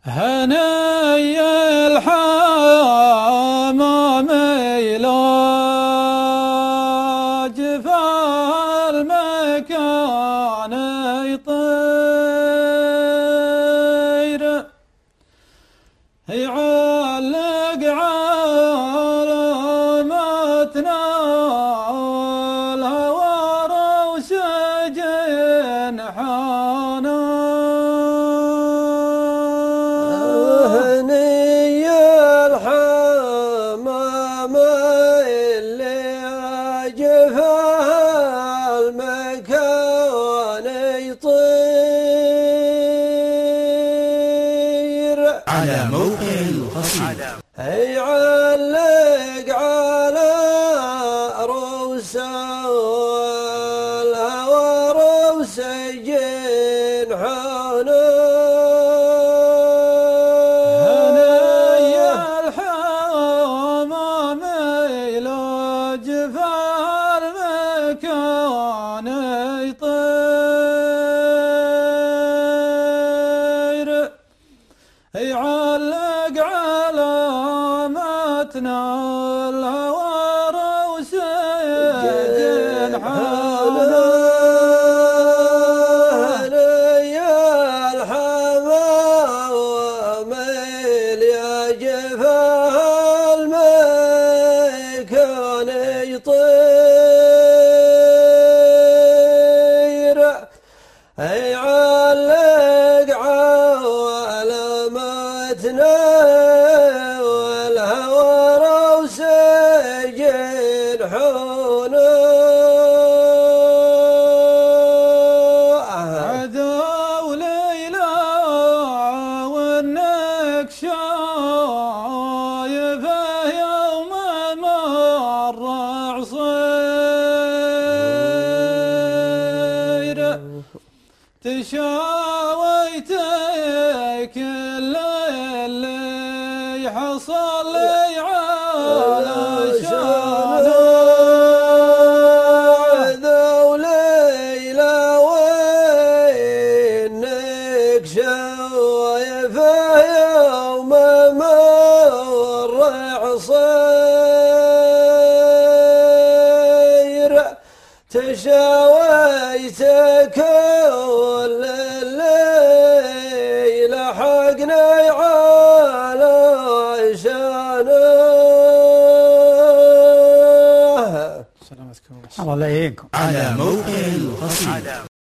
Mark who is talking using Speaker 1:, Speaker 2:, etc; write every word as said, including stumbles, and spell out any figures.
Speaker 1: هني الحمام يلاج فالمكان يطير يعلق على متنا الهوى روس جنحانا
Speaker 2: على موقع القصيد
Speaker 3: يعلق على رؤوس الهوى رؤوس جنحانا
Speaker 1: هني الحمام يلاج فالمكان يطير يعلق على متنا الهوى روس جنحانا
Speaker 3: يا الحمام يلاج فالمكان يطير يعلق على متنا والهوى روس جنحانا
Speaker 1: عدو ليلى وانك شايفه يوم مر عصير تشاويت كل اللي حصل لي علشانه
Speaker 3: ذو ليلى وينك شايفه يوم مر عصير تشاويت كل الليل حقنا على شانه.
Speaker 1: سلامتكم
Speaker 2: الله لا يعينكم. على موقع القصيد.